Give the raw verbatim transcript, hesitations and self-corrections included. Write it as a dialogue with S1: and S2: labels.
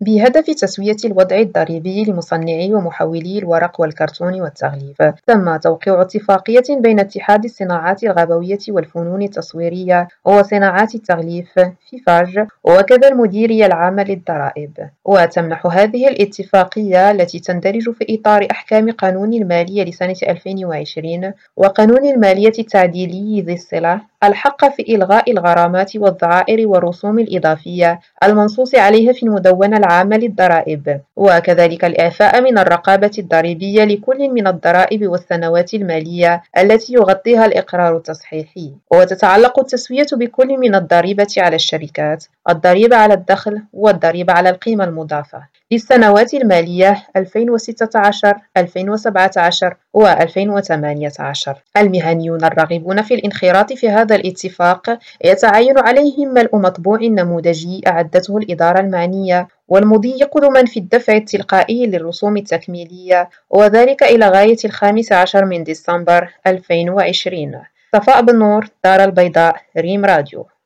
S1: بهدف تسوية الوضع الضريبي لمصنعي ومحولي الورق والكرتون والتغليف. تم توقيع اتفاقية بين اتحاد الصناعات الغابوية والفنون التصويرية وصناعات التغليف فيفاج وكذا المديرية العامة للضرائب. وتمنح هذه الاتفاقية التي تندرج في إطار أحكام قانون المالية لسنة ألفين وعشرين وقانون المالية التعديلي ذي الصلة الحق في إلغاء الغرامات والضرائب والرسوم الإضافية المنصوص عليها في المدونة العامة للضرائب، وكذلك الإعفاء من الرقابة الضريبية لكل من الضرائب والسنوات المالية التي يغطيها الإقرار التصحيحي. وتتعلق التسوية بكل من الضريبة على الشركات، الضريبة على الدخل والضريبة على القيمة المضافة للسنوات المالية ألفين وستة عشر، ألفين وسبعة عشر وألفين وثمانية عشر. المهنيون الراغبون في الانخراط في هذا الاتفاق يتعين عليهم ملء مطبوع نموذجي أعدته الإدارة المعنية والمضي قدما في الدفع التلقائي للرسوم التكميلية، وذلك إلى غاية الخامس عشر من ديسمبر ألفين وعشرين. صفاء بن نور، دار البيضاء، ريم راديو.